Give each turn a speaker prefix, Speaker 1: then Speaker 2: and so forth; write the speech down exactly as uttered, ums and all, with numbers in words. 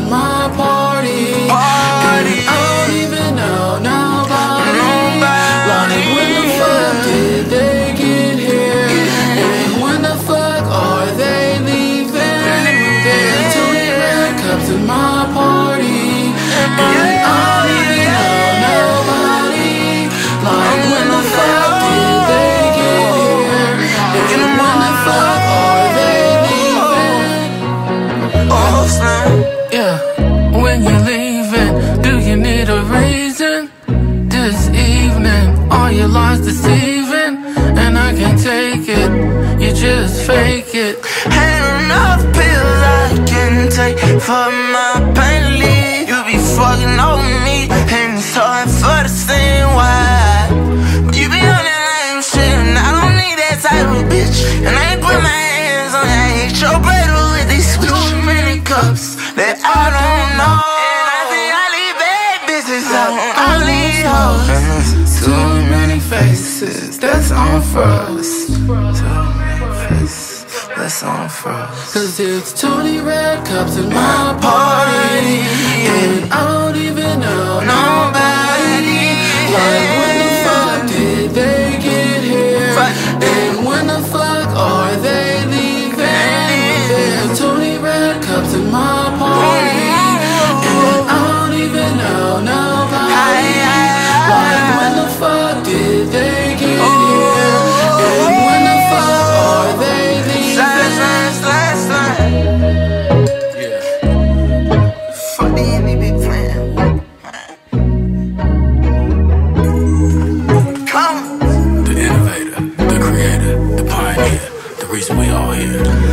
Speaker 1: my party.
Speaker 2: Party.
Speaker 1: And I don't even know nobody. Like when the fuck did they get here? And when the fuck are they leaving? There's too many red cups in my party. And I don't even know nobody. Like when the fuck did they get here? And when the fuck are they leaving?
Speaker 2: Oh, snap.
Speaker 1: Yeah, when you're leaving, do you need a reason? This evening, are your lies deceiving? And I can't take it, you just fake it.
Speaker 2: Ain't enough pills I can take for my pain to leave. You be fucking over me, and it's hard for the same why. You be on that lame shit, and I don't need that type of bitch. And I ain't put my hands on that, I hate your brother with these too many cups that I don't know. And I think I leave bad bitches out, I leave hoes.
Speaker 1: Too many faces, that's on for us.
Speaker 2: Too many faces, that's on for us.
Speaker 1: Cause it's too many red cups in my party. And I don't even know nobody. Like when the fuck did they get here? And when the fuck are they leaving? There's too many red cups in my party. And I don't even know nobody. Like when the fuck did they get here? And when the fuck are they
Speaker 2: Slide, slide, slide, slide.
Speaker 1: leaving?
Speaker 2: Fuck the N B big plan. Come.
Speaker 1: The innovator, the creator, the pioneer, the reason we all here.